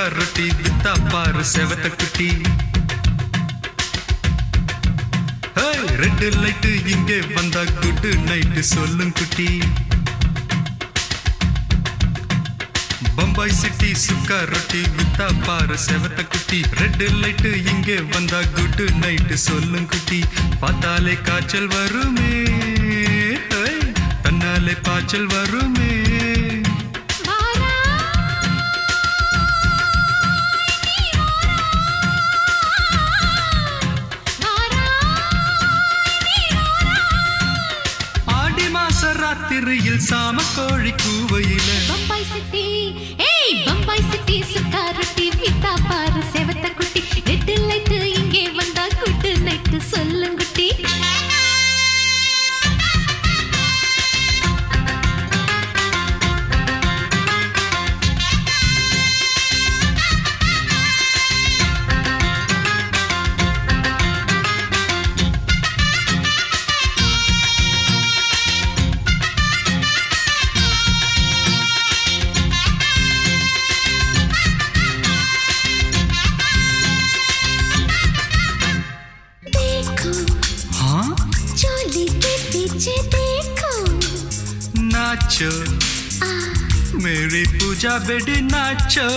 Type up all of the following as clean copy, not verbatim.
ரொட்டி வித்தா பாரு செவத்த குட்டி. ரெட் லைட் இங்கே வந்தா குட் நைட் சொல்லும் குட்டி. பம்பாய் சிட்டி சுக்கா ரொட்டி வித்தா பாரு செவத்த குட்டி. ரெட் லைட் இங்கே வந்தா குட் நைட் சொல்லும் குட்டி. பார்த்தாலே காய்ச்சல் வருமே, தன்னாலே பாய்ச்சல் வருமே. ராத்திரியில் சாம கோழி கூவையில பம்பாய் சிட்டி, பம்பாய் சிட்டி சுக்கா ரொட்டி வித்தா பாரு செவத்த குட்டி. ரெட் லைட் இங்கே வந்தா குட் நைட் சொல்லும் குட்டி. नाचो मेरी पूजा बेटी नाचो.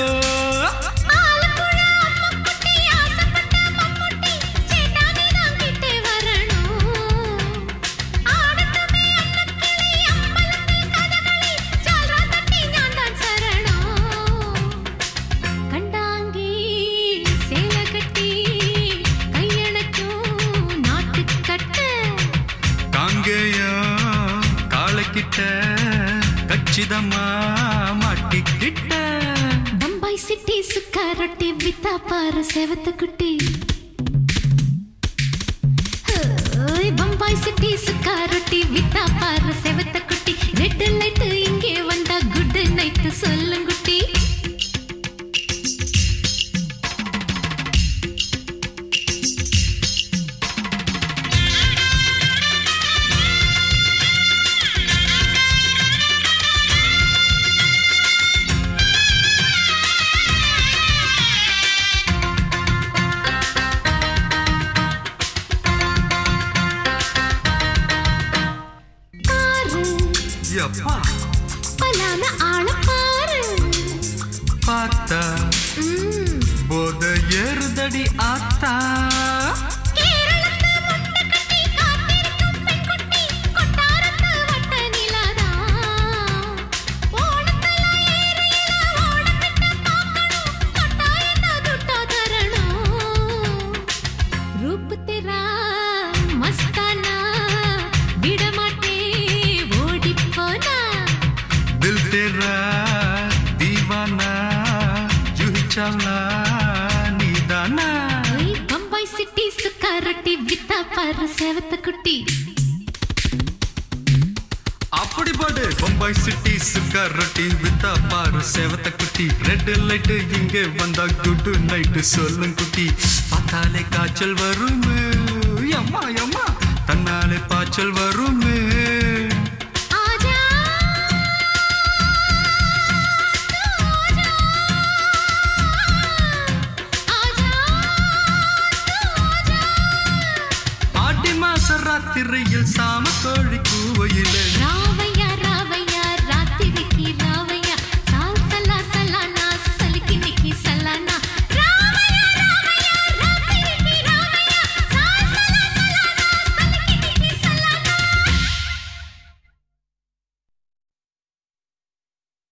கச்சிதமா மாட்டிக்கிட்ட பம்பாய் சிட்டி சுக்கா ரொட்டி வித்தா பாரு செவத்த குட்டி. பம்பாய் சிட்டி சுக்கா ரொட்டி வித்தா பாரு செவத்த குட்டி. ரெட் லைட் இங்கே வந்தா குட் நைட் சொல்லும் குட்டி. பலான ஆள பாரு பார்த்தா போத ஏறுதடி ஆத்தா. பம்பாய் சிட்டி சுக்கா ரொட்டி வித்தா பாரு செவத்த குட்டி. அப்படி போடு பம்பாய் சிட்டி சுக்கா ரொட்டி வித்தா பாரு செவத்த குட்டி. ரெட் லைட் இங்கே வந்தா குட் நைட் சொல்லும் குட்டி. பார்த்தாலே காய்ச்சல் வருமே, அம்மா அம்மா தன்னாலே பாய்ச்சல் வருமே. ராத்திரியில் சாம